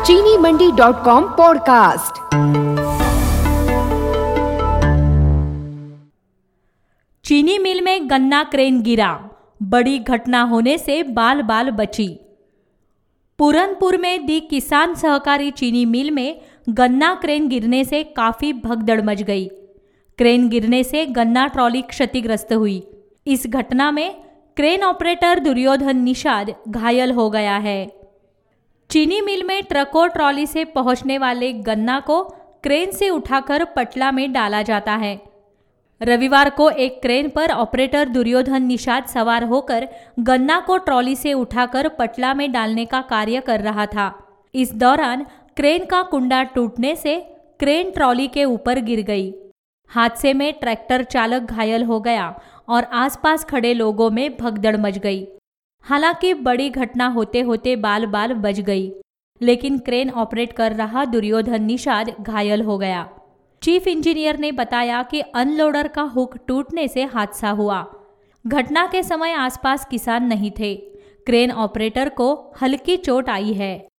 चीनी मंडी.com पॉडकास्ट। चीनी मिल में गन्ना क्रेन गिरा, बड़ी घटना होने से बाल बाल बची। पूरनपुर में दी किसान सहकारी चीनी मिल में गन्ना क्रेन गिरने से काफी भगदड़ मच गई। क्रेन गिरने से गन्ना ट्रॉली क्षतिग्रस्त हुई। इस घटना में क्रेन ऑपरेटर दुर्योधन निषाद घायल हो गया है। चीनी मिल में ट्रकों ट्रॉली से पहुंचने वाले गन्ना को क्रेन से उठाकर पटला में डाला जाता है। रविवार को एक क्रेन पर ऑपरेटर दुर्योधन निषाद सवार होकर गन्ना को ट्रॉली से उठाकर पटला में डालने का कार्य कर रहा था। इस दौरान क्रेन का कुंडा टूटने से क्रेन ट्रॉली के ऊपर गिर गई। हादसे में ट्रैक्टर चालक घायल हो गया और आसपास खड़े लोगों में भगदड़ मच गई। हालांकि बड़ी घटना होते होते बाल बाल बच गई, लेकिन क्रेन ऑपरेट कर रहा दुर्योधन निषाद घायल हो गया। चीफ इंजीनियर ने बताया कि अनलोडर का हुक टूटने से हादसा हुआ। घटना के समय आसपास किसान नहीं थे। क्रेन ऑपरेटर को हल्की चोट आई है।